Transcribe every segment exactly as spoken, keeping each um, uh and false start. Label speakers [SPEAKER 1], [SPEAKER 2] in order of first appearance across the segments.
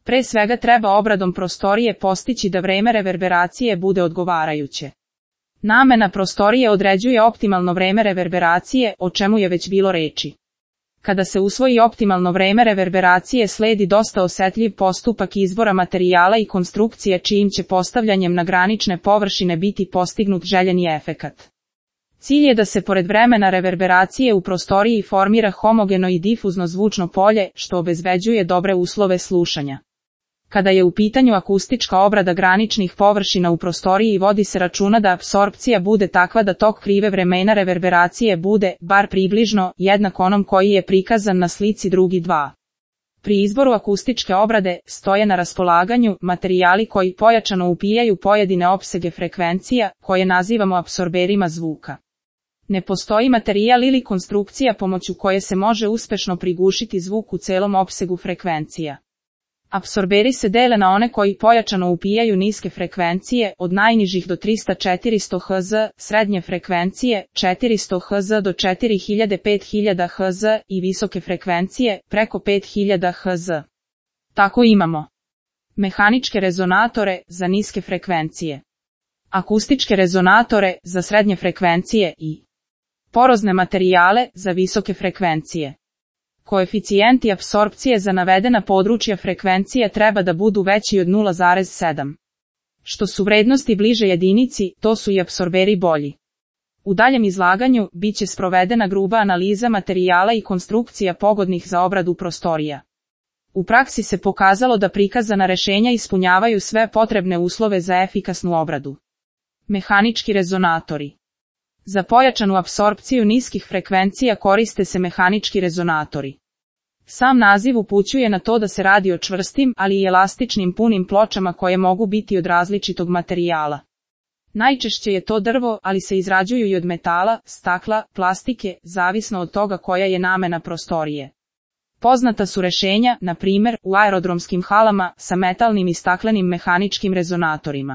[SPEAKER 1] Pre svega treba obradom prostorije postići da vreme reverberacije bude odgovarajuće. Namena prostorije određuje optimalno vreme reverberacije, o čemu je već bilo reči. Kada se usvoji optimalno vreme reverberacije, sledi dosta osetljiv postupak izbora materijala i konstrukcije čijim će postavljanjem na granične površine biti postignut željeni efekat. Cilj je da se pored vremena reverberacije u prostoriji formira homogeno i difuzno zvučno polje, što obezbeđuje dobre uslove slušanja. Kada je u pitanju akustička obrada graničnih površina u prostoriji, vodi se računa da apsorpcija bude takva da tok krive vremena reverberacije bude, bar približno, jednak onom koji je prikazan na slici drugi dva. Pri izboru akustičke obrade stoje na raspolaganju materijali koji pojačano upijaju pojedine opsege frekvencija, koje nazivamo apsorberima zvuka. Ne postoji materijal ili konstrukcija pomoću koje se može uspešno prigušiti zvuk u celom opsegu frekvencija. Apsorberi se dele na one koji pojačano upijaju niske frekvencije, od najnižih do trista do četiristo hertza, srednje frekvencije, četiristo hertza do četiri hiljade do pet hiljada hertza i visoke frekvencije, preko pet hiljada hertza. Tako imamo mehaničke rezonatore za niske frekvencije, akustičke rezonatore za srednje frekvencije i porozne materijale za visoke frekvencije. Koeficijenti apsorpcije za navedena područja frekvencije treba da budu veći od nula zarez sedam. Što su vrednosti bliže jedinici, to su i apsorberi bolji. U daljem izlaganju biće sprovedena gruba analiza materijala i konstrukcija pogodnih za obradu prostorija. U praksi se pokazalo da prikazana rešenja ispunjavaju sve potrebne uslove za efikasnu obradu. Mehanički rezonatori. Za pojačanu apsorpciju niskih frekvencija koriste se mehanički rezonatori. Sam naziv upućuje na to da se radi o čvrstim, ali i elastičnim punim pločama koje mogu biti od različitog materijala. Najčešće je to drvo, ali se izrađuju i od metala, stakla, plastike, zavisno od toga koja je namena prostorije. Poznata su rešenja, na primjer, u aerodromskim halama, sa metalnim i staklenim mehaničkim rezonatorima.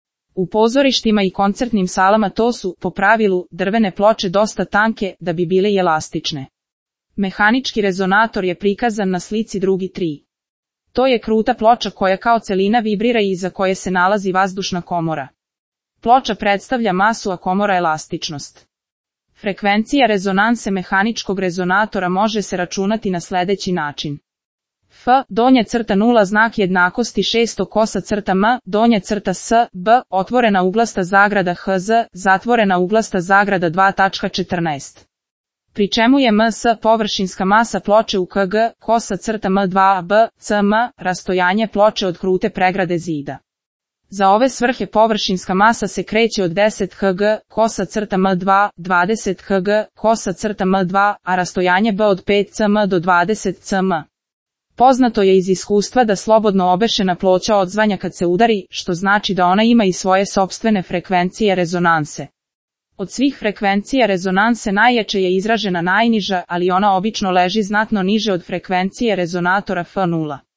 [SPEAKER 1] U pozorištima i koncertnim salama to su, po pravilu, drvene ploče dosta tanke da bi bile i elastične. Mehanički rezonator je prikazan na slici drugi tri. To je kruta ploča koja kao celina vibrira i iza koje se nalazi vazdušna komora. Ploča predstavlja masu, a komora elastičnost. Frekvencija rezonanse mehaničkog rezonatora može se računati na sledeći način. F, donja crta nula znak jednakosti šesto kosa crta M, donja crta S, B, otvorena uglasta zagrada H Z, zatvorena uglasta zagrada dva tačka četrnaest. Pri čemu je M S površinska masa ploče u K G, kosa crta M dva B, C M, rastojanje ploče od krute pregrade zida. Za ove svrhe površinska masa se kreće od deset Hg, kosa crta M dva, dvadeset Hg, kosa crta M dva, a rastojanje B od pet cm do dvadeset cm. Poznato je iz iskustva da slobodno obešena ploča odzvanja kad se udari, što znači da ona ima i svoje sopstvene frekvencije rezonanse. Od svih frekvencija rezonanse najjače je izražena najniža, ali ona obično leži znatno niže od frekvencije rezonatora F nula.